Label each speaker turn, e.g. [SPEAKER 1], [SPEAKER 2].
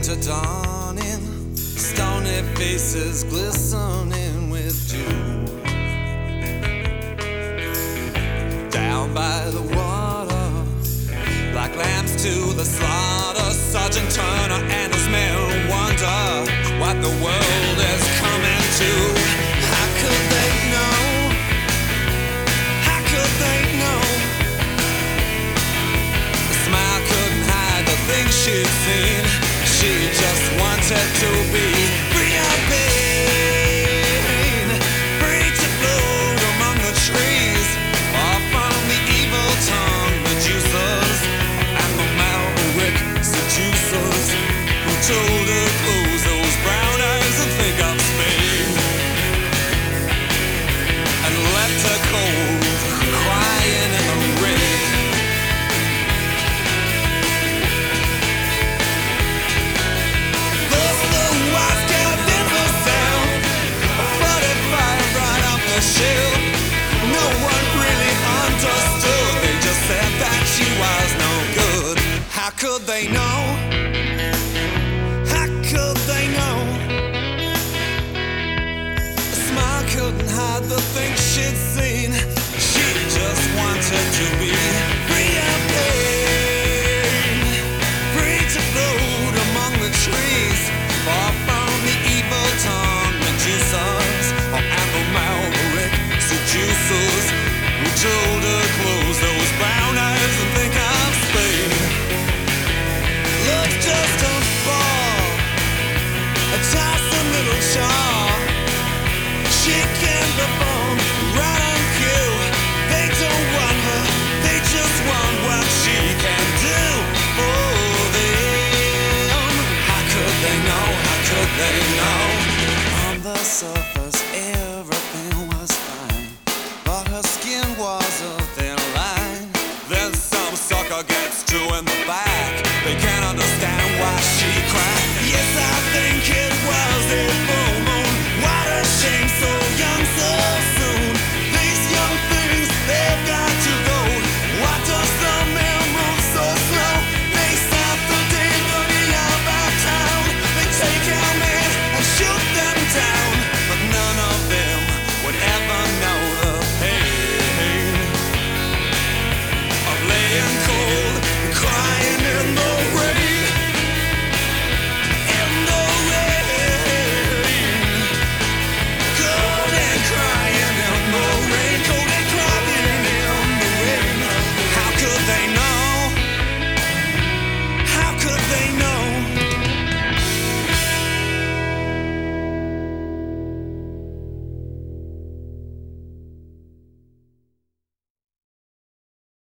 [SPEAKER 1] winter dawning, stony faces glistening with dew. Down by the water, like lambs to the slaughter, Sergeant Turner and his men wonder what the world is coming to. How could they know? How could they know? The smile couldn't hide the things she'd seen. She just wanted to be free of pain, free to float among the trees, far from the evil tongue Medusas and the maverick seducers who told her close those brown eyes and think of Spain, and left her cold, crying in the rain. Thus the wise girl did herself a 45 right up the shelf. No one really understood. They just said that she was no good. How could they know? How could they know? A smile couldn't hide the things she'd seen. She just wanted to be